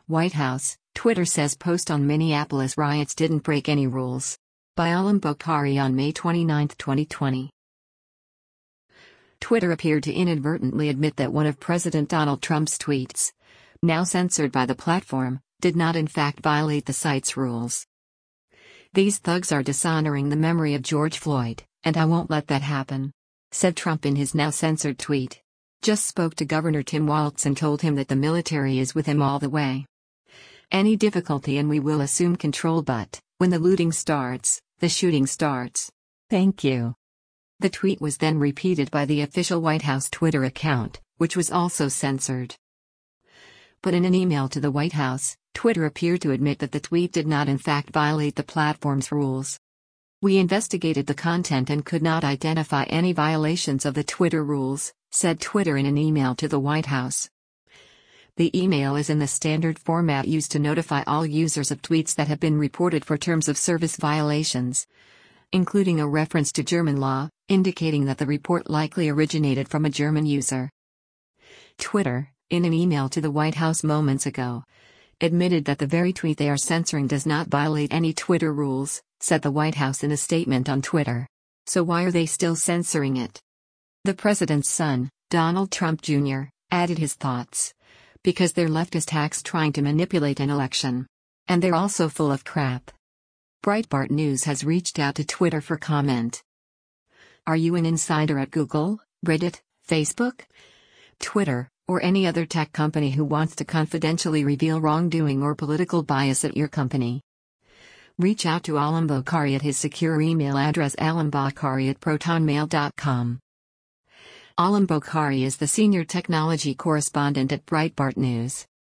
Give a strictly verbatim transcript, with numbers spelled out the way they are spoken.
White House, Twitter says post on Minneapolis riots didn't break any rules. By Alam Bokhari on May twenty-ninth, twenty twenty. Twitter appeared to inadvertently admit that one of President Donald Trump's tweets, now censored by the platform, did not in fact violate the site's rules. "These thugs are dishonoring the memory of George Floyd, and I won't let that happen," said Trump in his now censored tweet. "Just spoke to Governor Tim Walz and told him that the military is with him all the way. Any difficulty and we will assume control, but when the looting starts, the shooting starts. Thank you." The tweet was then repeated by the official White House Twitter account, which was also censored. But in an email to the White House, Twitter appeared to admit that the tweet did not in fact violate the platform's rules. "We investigated the content and could not identify any violations of the Twitter rules," said Twitter in an email to the White House. The email is in the standard format used to notify all users of tweets that have been reported for terms of service violations, including a reference to German law, indicating that the report likely originated from a German user. Twitter, in an email to the White House moments ago, admitted that the very tweet they are censoring does not violate any Twitter rules, said the White House in a statement on Twitter. So why are they still censoring it? The president's son, Donald Trump Junior, added his thoughts. "Because they're leftist hacks trying to manipulate an election. And they're also full of crap." Breitbart News has reached out to Twitter for comment. Are you an insider at Google, Reddit, Facebook, Twitter, or any other tech company who wants to confidentially reveal wrongdoing or political bias at your company? Reach out to Alam Bokhari at his secure email address alambokhari at protonmail dot com. Alam Bokhari is the senior technology correspondent at Breitbart News.